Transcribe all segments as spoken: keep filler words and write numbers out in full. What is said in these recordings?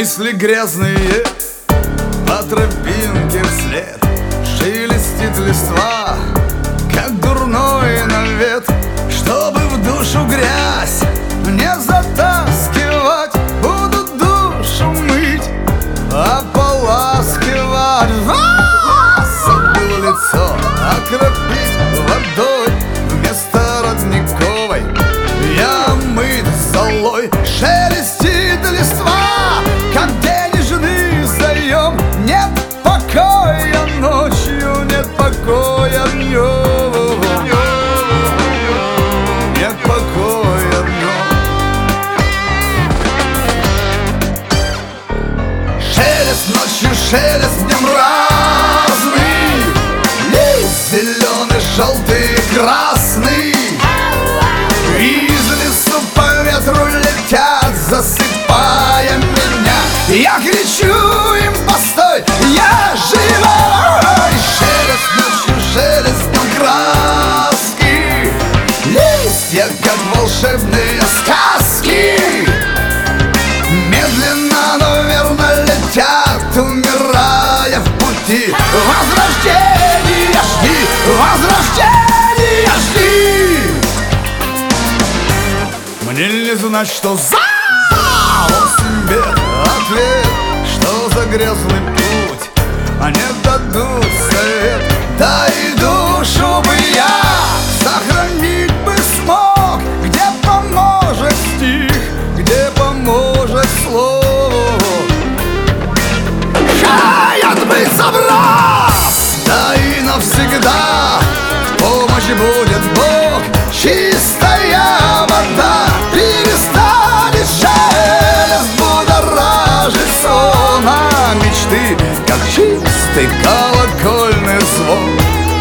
Мысли грязные по тропинке вслед, шелестит листва, как дурной навет. Чтобы в душу грязь не затаскивать, буду душу мыть, ополаскивать. Забыл лицо окропить водой вместо родниковой. Я мыт золой, шелестит листва, как денежный заем. Нет покоя ночью, нет покоя днем, нет покоя днем. Шелест ночью, шелест днем разный, лист зеленый, желтый, красный. Из лесу по ветру летят, засыпая меня. Я кричу им: постой, я живой! Шелест ночью, шелест днем краски, листья, как волшебные сказки. Медленно, но верно летят, умирая в пути. Возрождение жди, возрождение жди. Мне не знать, что за осень бед, ответ, что за грязный путь. Они дадут совет, да и душу бы я сохранить бы смог. Где поможет стих, где поможет слово. Хаят бы заброс, да и навсегда в помощь будет Бог. Чистая вода перестанет шелест будоражить сон, а мечты, как чистый колокольный звон.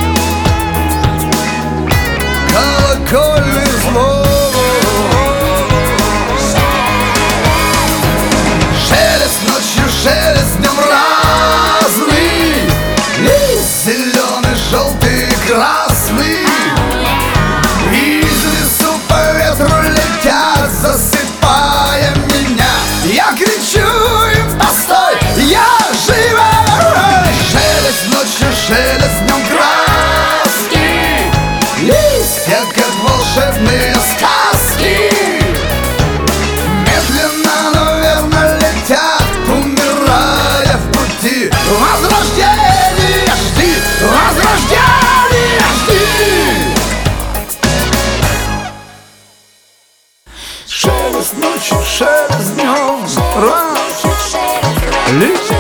Колокольный звон. Шелест ночью, шелест днем разный, лист зеленый, желтый, красный. Из лесу по ветру летят, засыпая меня. Я кричу им: постой, я живой! Шелест ночью, шелест днем краски, листья, как волшебные сказки. Медленно, но верно летят, умирая в пути. Возрождение жди, возрождение жди. Шелест ночью, шелест днем, раз, лист.